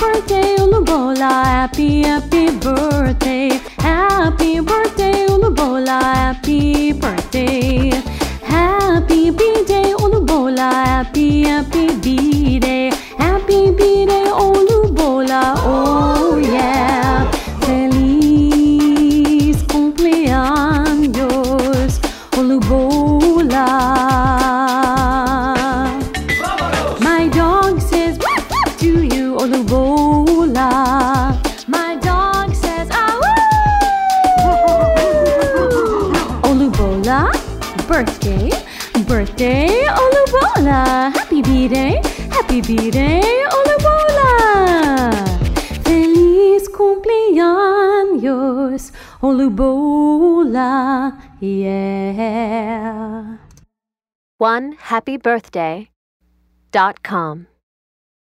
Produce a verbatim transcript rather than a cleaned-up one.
birthday, Olubola. Happy, happy birthday. Happy birthday, Olubola. Happy birthday. Happy B-Day, Olubola. Happy, happy B-Day. Happy B-Day, Olubola. Oh yeah. Feliz cumpleaños, Olubola. My dog says woof woof to you, Olubola. My dog says ah woo. Olubola, birthday, birthday, Olubola. Happy B-Day, happy B-Day, Olubola. Feliz cumpleaños, Olubola, yeah. one happy birthday dot com